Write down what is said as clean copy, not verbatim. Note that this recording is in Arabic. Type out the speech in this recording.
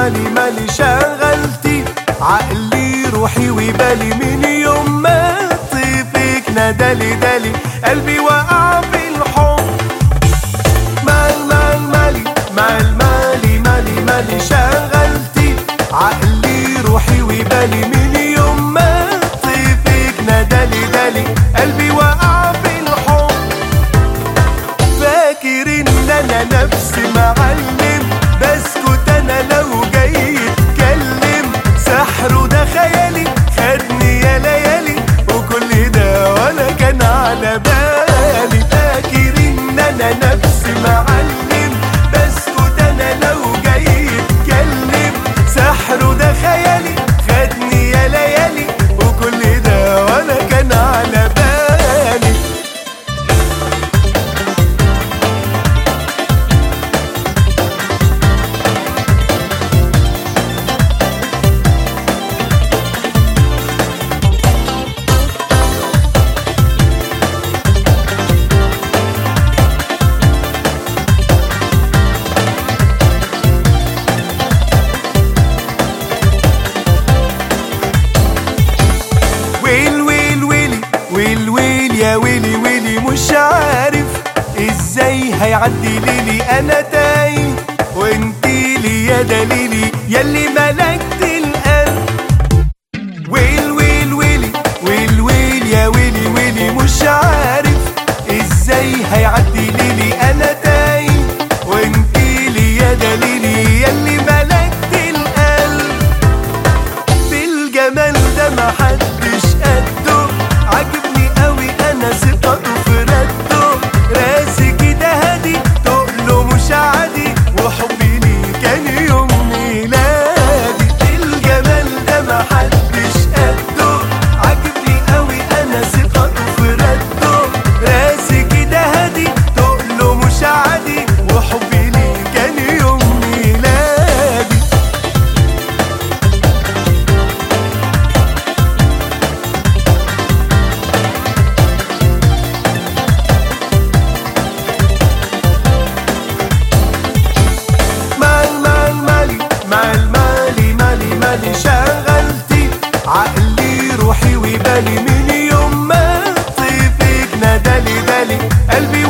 مالي مالي شغلتي عقلي روحي وبالي من يوم ما طيفك نادالي دالي قلبي وقع في الحب. مالي مالي شغلتي عقلي روحي وبالي من يوم ما طيفك نادالي دالي قلبي وقع في الحب. فاكر ان انا نفسي معلم بسكت انا لو جاي اتكلم سحر ده خيالي خدني يا ليالي وكل ده ولا كان على بالي. فاكر ان انا نفسي معلم بسكت انا لو جاي اتكلم سحر ده خيالي خدني يا ليالي وكل ده ولا كان على بالي. يا ويلي ويلي مش عارف ازاي هيعدي ليلي انا تايه وانتي لي يا دليلي ياللي ملكت القلب. ويل يا ويلي ويلي مش عارف ازاي هيعدي ليلي انا تايه وانتي لي يا دليلي ياللي ملكت القلب. في الجمال ده محدش قده عجبني قوي انا ثقته في رده راسي كده هادي تقله مش عادي وحبي ليه كان يوم ميلادي. الجمال ده محدش قده عجبني قوي انا ثقته في رده راسي كده هادي تقله مش عادي وحبي ليه كان يوم ميلادي. مالي شغلتي عقلي روحي وبالي من يوم ما طيفك نادالي دالي قلبي